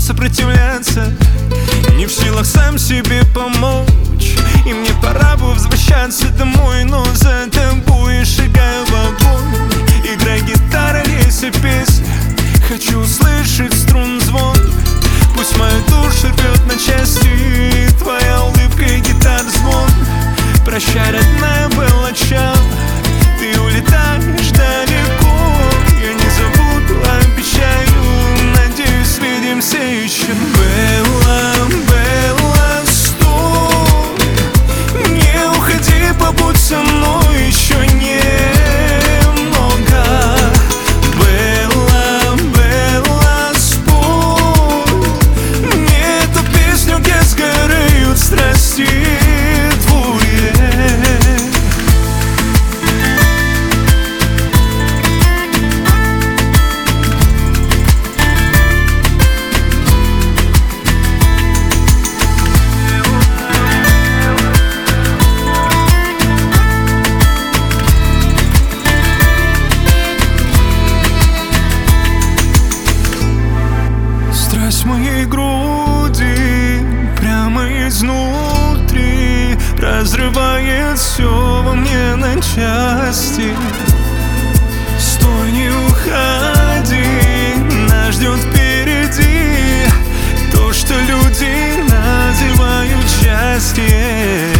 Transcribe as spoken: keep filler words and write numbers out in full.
сопротивляться, не в силах сам себе помочь. И мне пора бы возвращаться домой, но за тобой я шагаю в огонь. Играй гитара, лейся песня, хочу услышать струн звон. Пусть мою душу рвет на части твоя улыбка и гитар звон. Прощай, родная, был начало, ты улетаешь далеко. Я не забуду, обещаю, надеюсь, свидимся еще. Белла, Белла, стой, не уходи, побудь со мной еще немного. Белла, Белла, спой мне эту песню, где сгорают страсти твои. Страсть моей груди прямо изнутри разрывает все во мне на части. Стой, не уходи, нас ждет впереди то, что люди называют счастьем.